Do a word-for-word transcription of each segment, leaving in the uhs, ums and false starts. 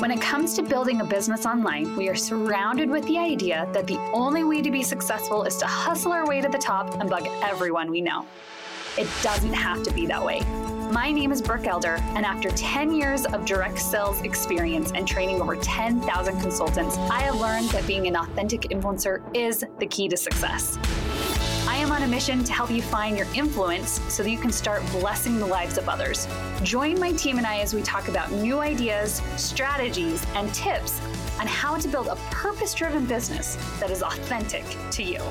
When it comes to building a business online, we are surrounded with the idea that the only way to be successful is to hustle our way to the top and bug everyone we know. It doesn't have to be that way. My name is Brooke Elder, and after ten years of direct sales experience and training over ten thousand consultants, I have learned that being an authentic influencer is the key to success. I am on a mission to help you find your influence so that you can start blessing the lives of others. Join my team and I as we talk about new ideas, strategies, and tips on how to build a purpose-driven business that is authentic to you.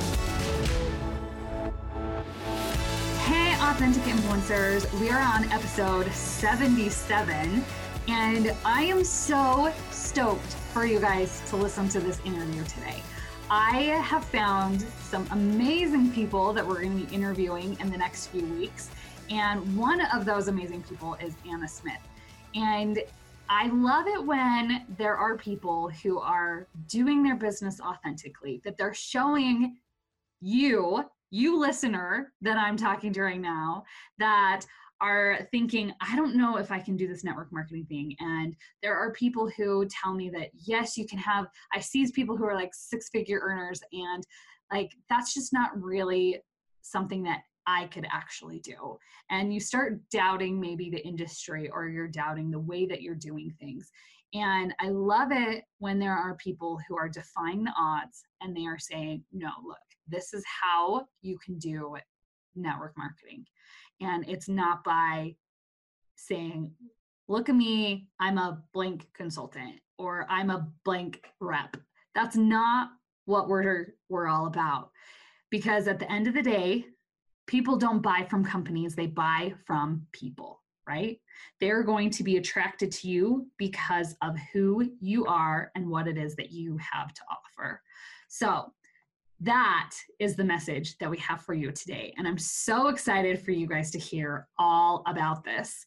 Hey, authentic influencers, we are on episode seventy-seven, and I am so stoked for you guys to listen to this interview today. I have found some amazing people that we're going to be interviewing in the next few weeks. And one of those amazing people is Anna Smith. And I love it when there are people who are doing their business authentically, that they're showing you, you listener that I'm talking to right now, that are thinking, I don't know if I can do this network marketing thing. And there are people who tell me that, yes, you can have, I see people who are like six figure earners, and like, that's just not really something that I could actually do. And you start doubting maybe the industry, or you're doubting the way that you're doing things. And I love it when there are people who are defying the odds and they are saying, no, look, this is how you can do network marketing. And it's not by saying, look at me, I'm a blank consultant, or I'm a blank rep. That's not what we're we're all about. Because at the end of the day, people don't buy from companies, they buy from people, right? They're going to be attracted to you because of who you are and what it is that you have to offer. So that is the message that we have for you today. And I'm so excited for you guys to hear all about this.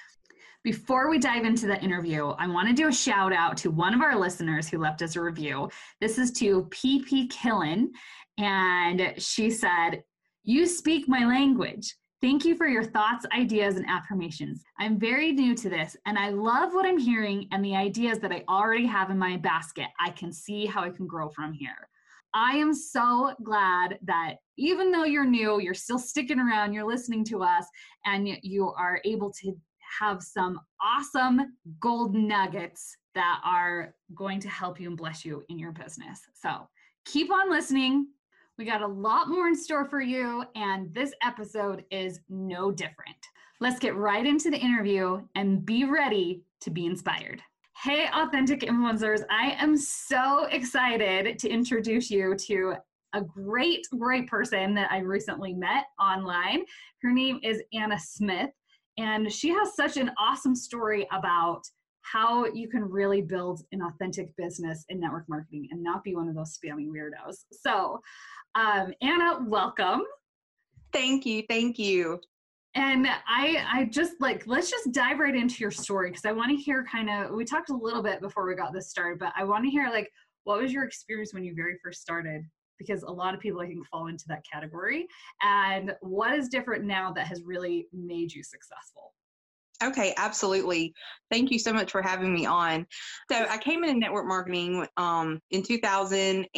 Before we dive into the interview, I want to do a shout out to one of our listeners who left us a review. This is to P P Killen. And she said, "You speak my language. Thank you for your thoughts, ideas, and affirmations. I'm very new to this, and I love what I'm hearing and the ideas that I already have in my basket. I can see how I can grow from here." I am so glad that even though you're new, you're still sticking around, you're listening to us, and you are able to have some awesome gold nuggets that are going to help you and bless you in your business. So keep on listening. We got a lot more in store for you, and this episode is no different. Let's get right into the interview and be ready to be inspired. Hey, authentic influencers, I am so excited to introduce you to a great, great person that I recently met online. Her name is Anna Smith, and she has such an awesome story about how you can really build an authentic business in network marketing and not be one of those spammy weirdos. So, um, Anna, welcome. Thank you. Thank you. And I, I just like, let's just dive right into your story, because I want to hear kind of, we talked a little bit before we got this started, but I want to hear like, what was your experience when you very first started? Because a lot of people, I think, fall into that category. And what is different now that has really made you successful? Okay, absolutely. Thank you so much for having me on. So I came into network marketing um, in two thousand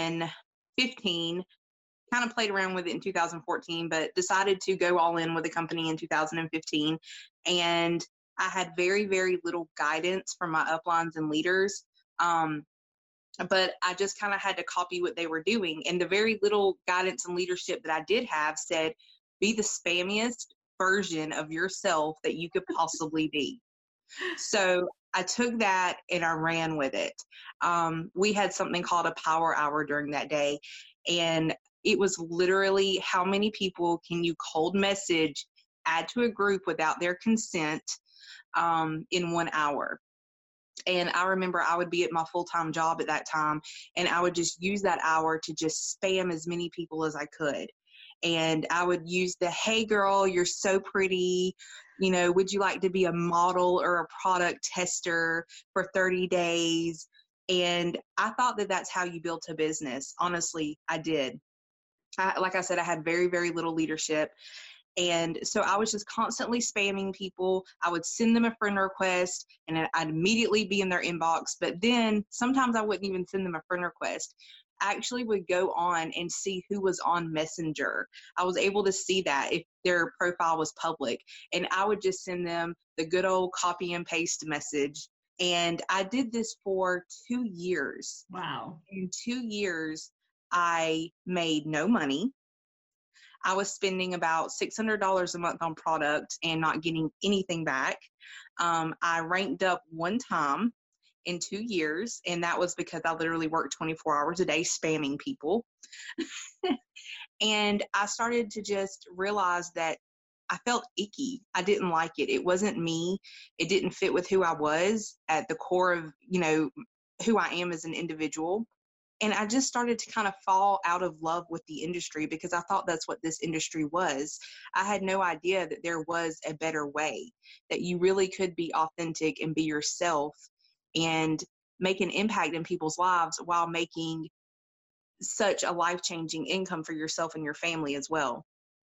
fifteen. Kind of played around with it in two thousand fourteen, but decided to go all in with the company in two thousand fifteen. And I had very, very little guidance from my uplines and leaders. Um, but I just kind of had to copy what they were doing. And the very little guidance and leadership that I did have said, be the spammiest version of yourself that you could possibly be. So I took that and I ran with it. Um, we had something called a power hour during that day. And it was literally, how many people can you cold message, add to a group without their consent um, in one hour? And I remember I would be at my full-time job at that time, and I would just use that hour to just spam as many people as I could. And I would use the, hey girl, you're so pretty. You know, would you like to be a model or a product tester for thirty days? And I thought that that's how you built a business. Honestly, I did. I, like I said, I had very, very little leadership. And so I was just constantly spamming people. I would send them a friend request and I'd immediately be in their inbox. But then sometimes I wouldn't even send them a friend request. I actually would go on and see who was on Messenger. I was able to see that if their profile was public. And I would just send them the good old copy and paste message. And I did this for two years. Wow. In two years, I made no money. I was spending about six hundred dollars a month on product and not getting anything back. Um, I ranked up one time in two years, and that was because I literally worked twenty-four hours a day spamming people. And I started to just realize that I felt icky. I didn't like it. It wasn't me. It didn't fit with who I was at the core of, you know, who I am as an individual. And I just started to kind of fall out of love with the industry because I thought that's what this industry was. I had no idea that there was a better way, that you really could be authentic and be yourself and make an impact in people's lives while making such a life-changing income for yourself and your family as well.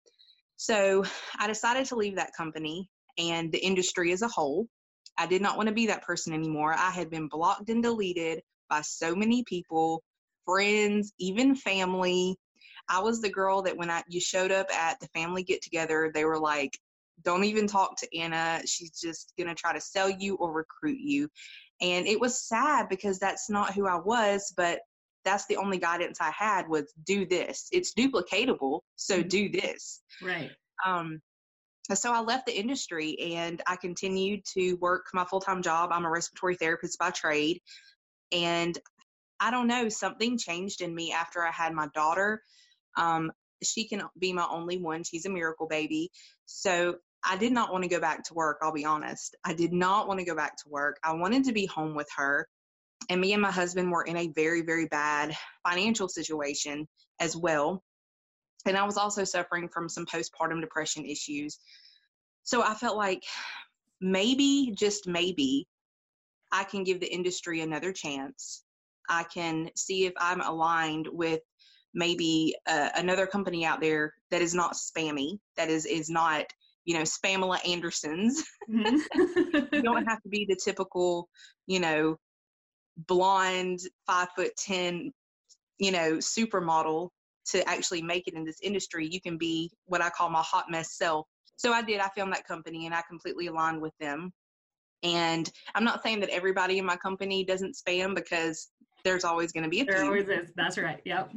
So I decided to leave that company and the industry as a whole. I did not want to be that person anymore. I had been blocked and deleted by so many people, friends, even family. I was the girl that when I you showed up at the family get-together, they were like, don't even talk to Anna. She's just going to try to sell you or recruit you. And it was sad because that's not who I was, but that's the only guidance I had was do this. It's duplicatable, so do this. Right. Um, so I left the industry and I continued to work my full-time job. I'm a respiratory therapist by trade. And I don't know, something changed in me after I had my daughter. Um, she can be my only one. She's a miracle baby. So I did not want to go back to work. I'll be honest. I did not want to go back to work. I wanted to be home with her. And me and my husband were in a very, very bad financial situation as well. And I was also suffering from some postpartum depression issues. So I felt like maybe, just maybe, I can give the industry another chance. I can see if I'm aligned with maybe uh, another company out there that is not spammy, that is, is not, you know, Spamela Andersons. Mm-hmm. You don't have to be the typical, you know, blonde, five foot ten, you know, supermodel to actually make it in this industry. You can be what I call my hot mess self. So I did. I found that company and I completely aligned with them. And I'm not saying that everybody in my company doesn't spam because there's always going to be a few. There always is. That's right. Yep.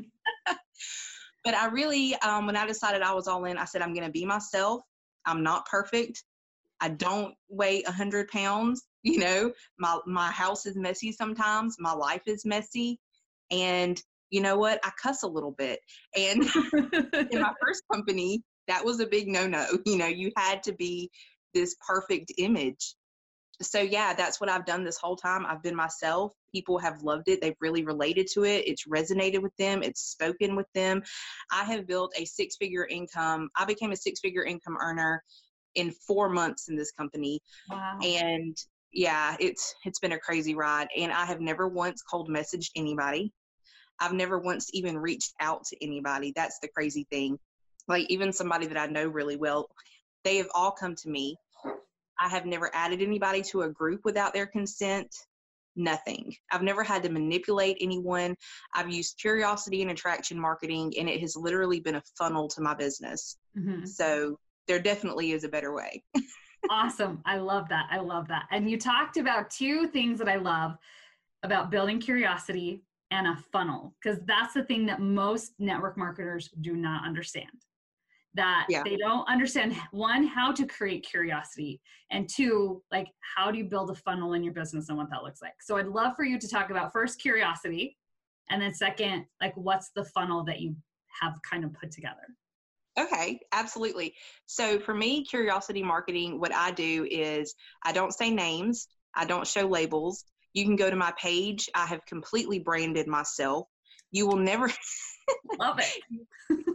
But I really, um, when I decided I was all in, I said, I'm going to be myself. I'm not perfect. I don't weigh a hundred pounds. You know, my, my house is messy sometimes. My life is messy. And you know what? I cuss a little bit. And in my first company, that was a big no-no. You know, you had to be this perfect image. So yeah, that's what I've done this whole time. I've been myself. People have loved it. They've really related to it. It's resonated with them. It's spoken with them. I have built a six-figure income. I became a six-figure income earner in four months in this company. Wow. And yeah, it's it's been a crazy ride. And I have never once cold messaged anybody. I've never once even reached out to anybody. That's the crazy thing. Like even somebody that I know really well, they have all come to me. I have never added anybody to a group without their consent. Nothing. I've never had to manipulate anyone. I've used curiosity and attraction marketing, and it has literally been a funnel to my business. Mm-hmm. So there definitely is a better way. Awesome. I love that. I love that. And you talked about two things that I love about building curiosity and a funnel, because that's the thing that most network marketers do not understand. That yeah. They don't understand, one, how to create curiosity, and two, like, how do you build a funnel in your business and what that looks like. So I'd love for you to talk about first curiosity, and then second, like, what's the funnel that you have kind of put together? Okay, absolutely. So for me, curiosity marketing, what I do is I don't say names. I don't show labels. You can go to my page. I have completely branded myself. You will never love it.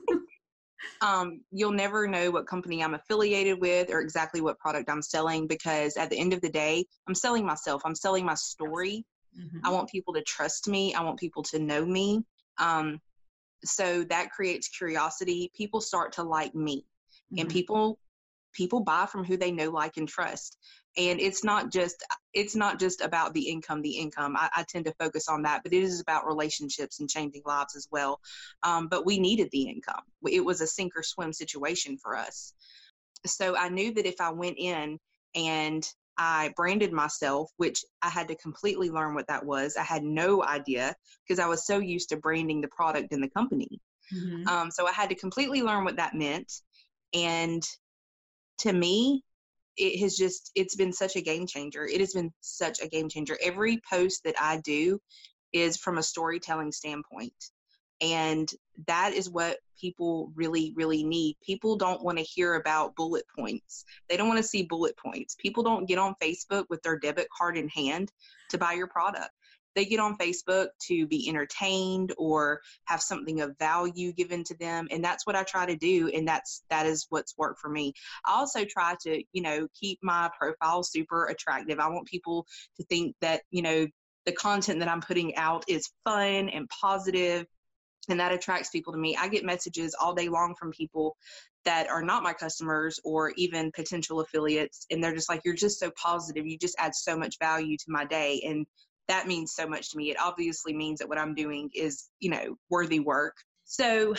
Um, you'll never know what company I'm affiliated with or exactly what product I'm selling, because at the end of the day, I'm selling myself. I'm selling my story. Mm-hmm. I want people to trust me. I want people to know me. Um, so that creates curiosity. People start to like me. mm-hmm. and people, people buy from who they know, like, and trust. And it's not just, it's not just about the income, the income. I, I tend to focus on that, but it is about relationships and changing lives as well. Um, but we needed the income. It was a sink or swim situation for us. So I knew that if I went in and I branded myself, which I had to completely learn what that was. I had no idea because I was so used to branding the product and the company. Mm-hmm. Um, so I had to completely learn what that meant. And to me, it has just, it's been such a game changer. It has been such a game changer. Every post that I do is from a storytelling standpoint. And that is what people really, really need. People don't want to hear about bullet points. They don't want to see bullet points. People don't get on Facebook with their debit card in hand to buy your product. They get on Facebook to be entertained or have something of value given to them. And that's what I try to do. And that's, that is what's worked for me. I also try to, you know, keep my profile super attractive. I want people to think that, you know, the content that I'm putting out is fun and positive, and that attracts people to me. I get messages all day long from people that are not my customers or even potential affiliates. And they're just like, you're just so positive. You just add so much value to my day. And that means so much to me. It obviously means that what I'm doing is, you know, worthy work. So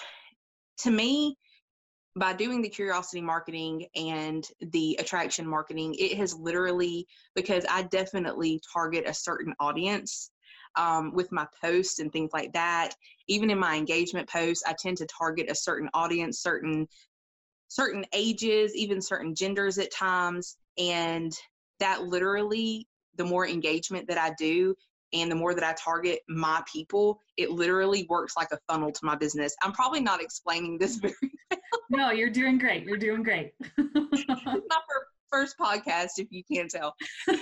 to me, by doing the curiosity marketing and the attraction marketing, it has literally, because I definitely target a certain audience um, with my posts and things like that. Even in my engagement posts, I tend to target a certain audience, certain, certain ages, even certain genders at times. And that literally, the more engagement that I do and the more that I target my people, it literally works like a funnel to my business. I'm probably not explaining this very well. No, you're doing great. You're doing great. It's not for first podcast, if you can't tell.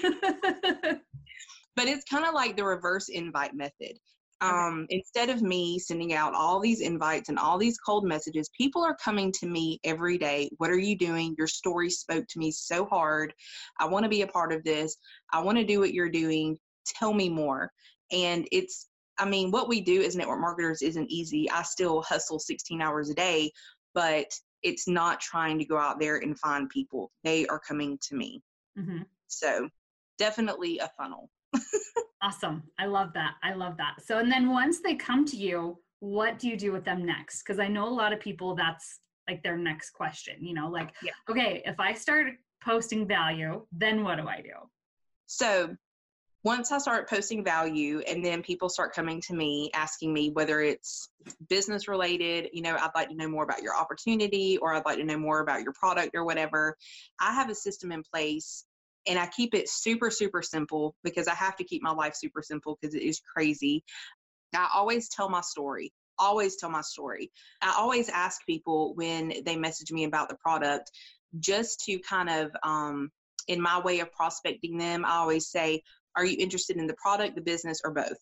But it's kind of like the reverse invite method. Um, okay. Instead of me sending out all these invites and all these cold messages, people are coming to me every day. What are you doing? Your story spoke to me so hard. I want to be a part of this. I want to do what you're doing. Tell me more. And it's, I mean, what we do as network marketers isn't easy. I still hustle sixteen hours a day, but it's not trying to go out there and find people. They are coming to me. Mm-hmm. So definitely a funnel. Awesome. I love that. I love that. So, and then once they come to you, what do you do with them next? Because I know a lot of people, that's like their next question, you know, like, yeah. Okay, if I start posting value, then what do I do? So once I start posting value and then people start coming to me, asking me whether it's business related, you know, I'd like to know more about your opportunity, or I'd like to know more about your product or whatever. I have a system in place. And I keep it super, super simple because I have to keep my life super simple because it is crazy. I always tell my story, always tell my story. I always ask people when they message me about the product, just to kind of, um, in my way of prospecting them, I always say, are you interested in the product, the business, or both?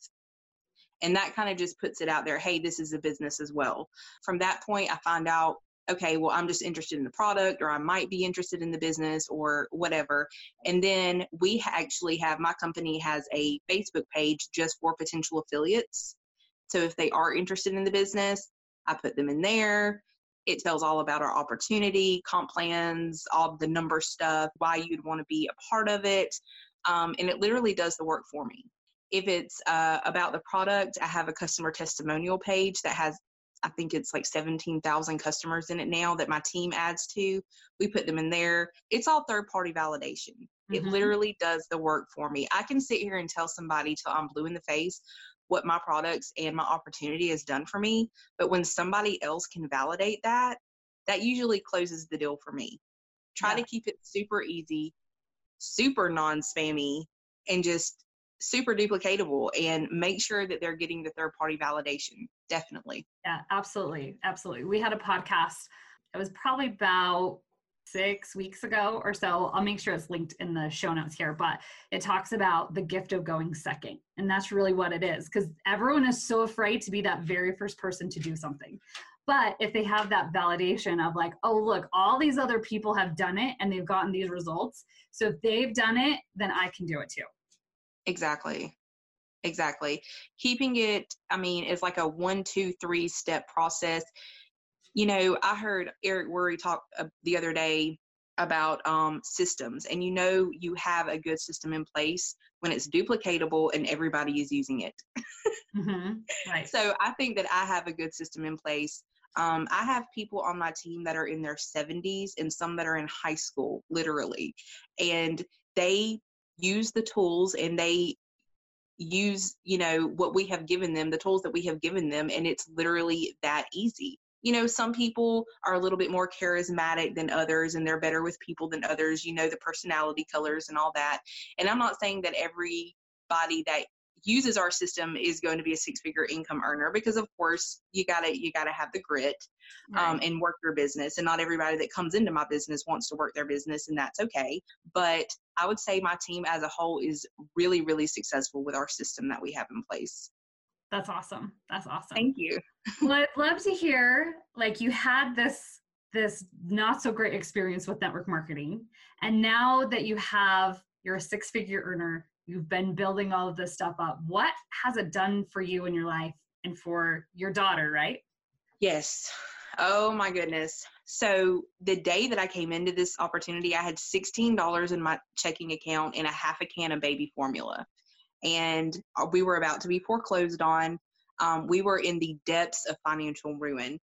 And that kind of just puts it out there. Hey, this is a business as well. From that point, I find out, okay, well, I'm just interested in the product, or I might be interested in the business or whatever. And then we actually have, my company has a Facebook page just for potential affiliates. So if they are interested in the business, I put them in there. It tells all about our opportunity, comp plans, all the number stuff, why you'd want to be a part of it. Um, and it literally does the work for me. If it's uh, about the product, I have a customer testimonial page that has, I think it's like seventeen thousand customers in it now that my team adds to. We put them in there. It's all third-party validation. Mm-hmm. It literally does the work for me. I can sit here and tell somebody till I'm blue in the face what my products and my opportunity has done for me. But when somebody else can validate that, that usually closes the deal for me. Try yeah. to keep it super easy, super non-spammy, and just super duplicatable, and make sure that they're getting the third-party validation. Definitely. Yeah, absolutely. Absolutely. We had a podcast. It was probably about six weeks ago or so. I'll make sure it's linked in the show notes here, but it talks about the gift of going second. And that's really what it is, because everyone is so afraid to be that very first person to do something. But if they have that validation of like, oh, look, all these other people have done it and they've gotten these results. So if they've done it, then I can do it too. Exactly. Exactly. Keeping it, I mean, it's like a one, two, three step process. You know, I heard Eric Worre talk uh, the other day about um, systems, and you know, you have a good system in place when it's duplicatable and everybody is using it. Mm-hmm. Right. So I think that I have a good system in place. Um, I have people on my team that are in their seventies and some that are in high school, literally, and they use the tools and they use, you know, what we have given them, the tools that we have given them, and it's literally that easy. You know, some people are a little bit more charismatic than others, and they're better with people than others, you know, the personality colors and all that. And I'm not saying that everybody that uses our system is going to be a six-figure income earner, because of course you gotta you gotta have the grit um, Right. and work your business. And not everybody that comes into my business wants to work their business, and that's okay. But I would say my team as a whole is really, really successful with our system that we have in place. That's awesome. That's awesome. Thank you. Well, I'd love to hear, like, you had this this not so great experience with network marketing, and now that you have, you're a six-figure earner, you've been building all of this stuff up. What has it done for you in your life and for your daughter, right? Yes. Oh my goodness. So the day that I came into this opportunity, I had sixteen dollars in my checking account and a half a can of baby formula. And we were about to be foreclosed on. Um, we were in the depths of financial ruin.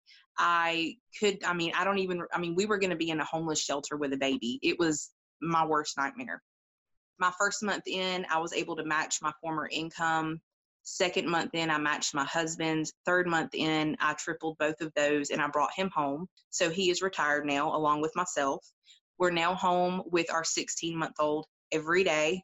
I could, I mean, I don't even, I mean, we were going to be in a homeless shelter with a baby. It was my worst nightmare. My first month in, I was able to match my former income. Second month in, I matched my husband's. Third month in, I tripled both of those and I brought him home. So he is retired now, along with myself. We're now home with our sixteen month old every day,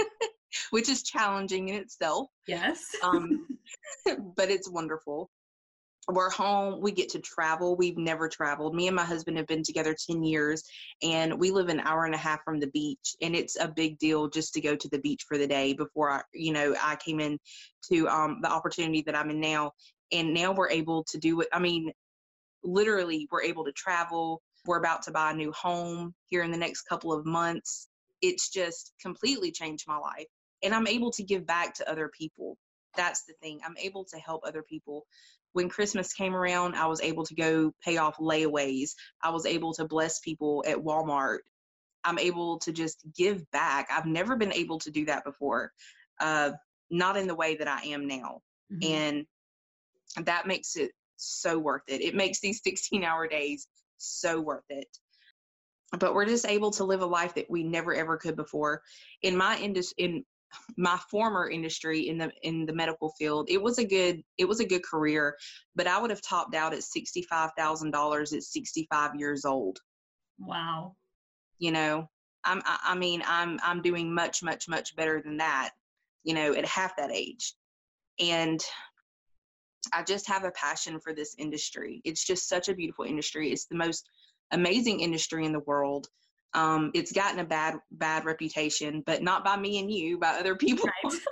which is challenging in itself. Yes. um, but it's wonderful. We're home. We get to travel. We've never traveled. Me and my husband have been together ten years, and we live an hour and a half from the beach. And it's a big deal just to go to the beach for the day before I, you know, I came in to um, the opportunity that I'm in now. And now we're able to do it. I mean, literally, we're able to travel. We're about to buy a new home here in the next couple of months. It's just completely changed my life. And I'm able to give back to other people. That's the thing. I'm able to help other people. When Christmas came around, I was able to go pay off layaways. I was able to bless people at Walmart. I'm able to just give back. I've never been able to do that before, uh, not in the way that I am now. Mm-hmm. And that makes it so worth it. It makes these sixteen hour days so worth it. But we're just able to live a life that we never, ever could before. In my industry, in my former industry in the in the medical field, it was a good it was a good career, but I would have topped out at sixty-five thousand dollars at sixty-five years old. Wow. You know, I'm I, I mean I'm I'm doing much much much better than that, you know, at half that age. And I just have a passion for this industry. It's just such a beautiful industry. It's the most amazing industry in the world. Um, it's gotten a bad, bad reputation, but not by me and you, by other people.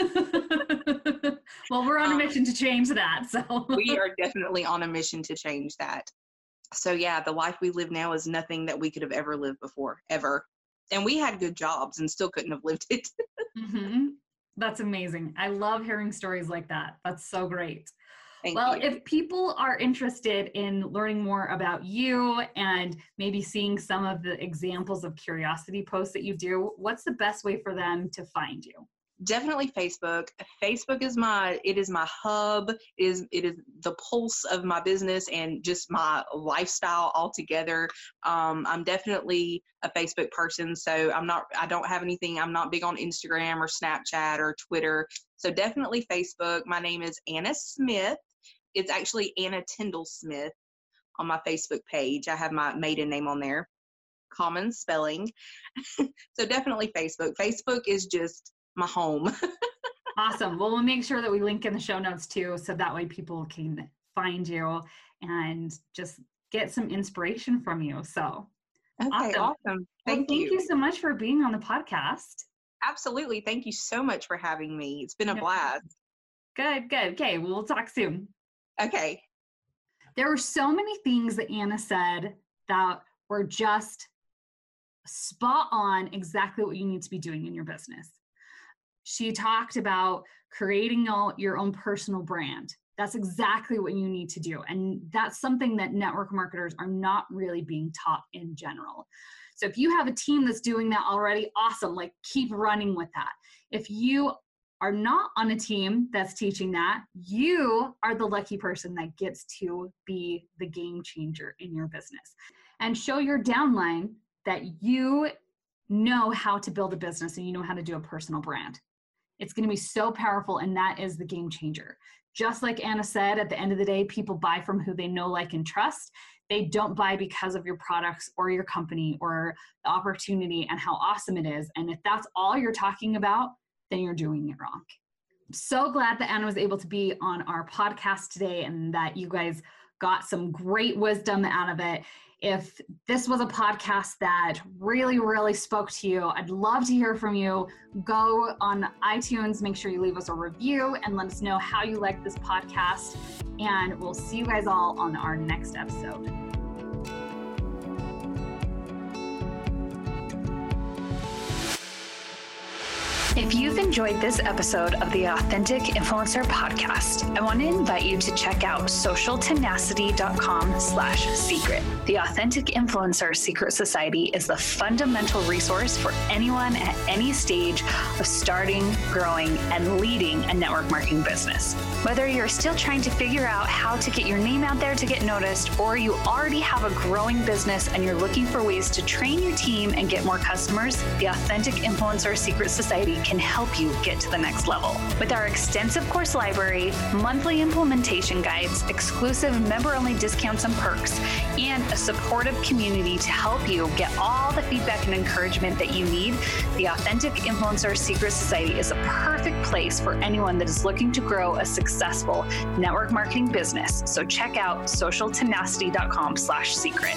Right. Well, we're on a mission um, to change that. So we are definitely on a mission to change that. So yeah, the life we live now is nothing that we could have ever lived before, ever. And we had good jobs and still couldn't have lived it. Mm-hmm. That's amazing. I love hearing stories like that. That's so great. Thank well, you. If people are interested in learning more about you and maybe seeing some of the examples of curiosity posts that you do, what's the best way for them to find you? Definitely Facebook. Facebook is my, it is my hub, it is, it is the pulse of my business and just my lifestyle altogether. Um, I'm definitely a Facebook person, so I'm not, I don't have anything, I'm not big on Instagram or Snapchat or Twitter. So definitely Facebook. My name is Anna Smith. It's actually Anna Tyndall Smith on my Facebook page. I have my maiden name on there, common spelling. So definitely Facebook. Facebook is just my home. Awesome. Well, we'll make sure that we link in the show notes too, so that way people can find you and just get some inspiration from you. So okay, awesome. awesome. Thank well, you. Thank you so much for being on the podcast. Absolutely. Thank you so much for having me. It's been a blast. Good, good. Okay, well, we'll talk soon. Okay. There were so many things that Anna said that were just spot on exactly what you need to be doing in your business. She talked about creating all, your own personal brand. That's exactly what you need to do. And that's something that network marketers are not really being taught in general. So if you have a team that's doing that already, awesome, like keep running with that. If you are not on a team that's teaching that, you are the lucky person that gets to be the game changer in your business. And show your downline that you know how to build a business and you know how to do a personal brand. It's going to be so powerful, and that is the game changer. Just like Anna said, at the end of the day, people buy from who they know, like, and trust. They don't buy because of your products or your company or the opportunity and how awesome it is. And if that's all you're talking about, then you're doing it wrong. I'm so glad that Anna was able to be on our podcast today and that you guys got some great wisdom out of it. If this was a podcast that really, really spoke to you, I'd love to hear from you. Go on iTunes, make sure you leave us a review and let us know how you like this podcast. And we'll see you guys all on our next episode. If you've enjoyed this episode of the Authentic Influencer Podcast, I want to invite you to check out social tenacity dot com slash secret. The Authentic Influencer Secret Society is the fundamental resource for anyone at any stage of starting, growing, and leading a network marketing business. Whether you're still trying to figure out how to get your name out there to get noticed, or you already have a growing business and you're looking for ways to train your team and get more customers, the Authentic Influencer Secret Society can help you get to the next level. With our extensive course library, monthly implementation guides, exclusive member-only discounts and perks, and a supportive community to help you get all the feedback and encouragement that you need, the Authentic Influencer Secret Society is a perfect place for anyone that is looking to grow a successful network marketing business. So check out social tenacity dot com slash secret.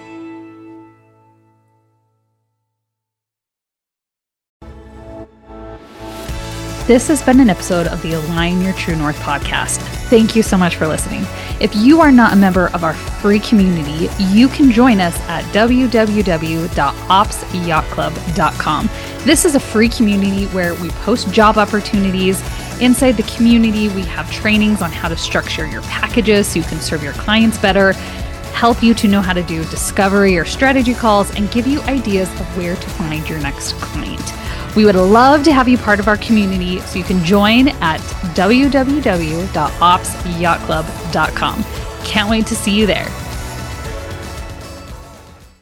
This has been an episode of the Align Your True North podcast. Thank you so much for listening. If you are not a member of our free community, you can join us at w w w dot ops yacht club dot com. This is a free community where we post job opportunities. Inside the community, we have trainings on how to structure your packages so you can serve your clients better, help you to know how to do discovery or strategy calls, and give you ideas of where to find your next client. We would love to have you part of our community, so you can join at w w w dot ops yacht club dot com. Can't wait to see you there.